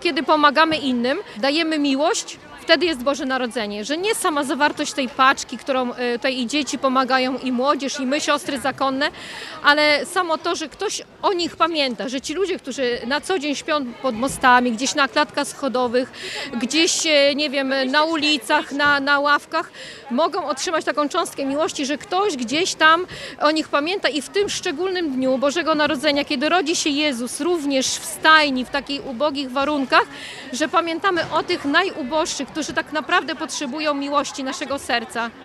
kiedy pomagamy innym, dajemy miłość, wtedy jest Boże Narodzenie, że nie sama zawartość tej paczki, którą tutaj i dzieci pomagają, i młodzież, i my, siostry zakonne, ale samo to, że ktoś o nich pamięta, że ci ludzie, którzy na co dzień śpią pod mostami, gdzieś na klatkach schodowych, gdzieś, nie wiem, na ulicach, na ławkach, mogą otrzymać taką cząstkę miłości, że ktoś gdzieś tam o nich pamięta i w tym szczególnym dniu Bożego Narodzenia, kiedy rodzi się Jezus również w stajni, w takich ubogich warunkach, że pamiętamy o tych najuboższych, którzy tak naprawdę potrzebują miłości naszego serca.